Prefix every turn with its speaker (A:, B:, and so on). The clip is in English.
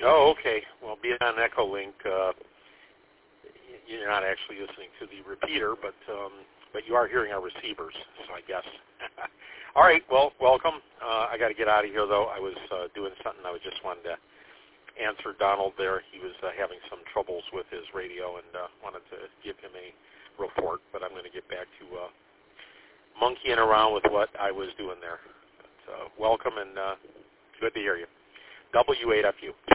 A: Oh, okay. Well, being on Echolink, you're not actually listening to the repeater, but you are hearing our receivers, so I guess. All right, well, welcome. I got to get out of here, though. I was doing something. I just wanted to answer Donald there. He was having some troubles with his radio and wanted to give him a report, but I'm going to get back to monkeying around with what I was doing there. But, welcome and good to hear you. W8FU.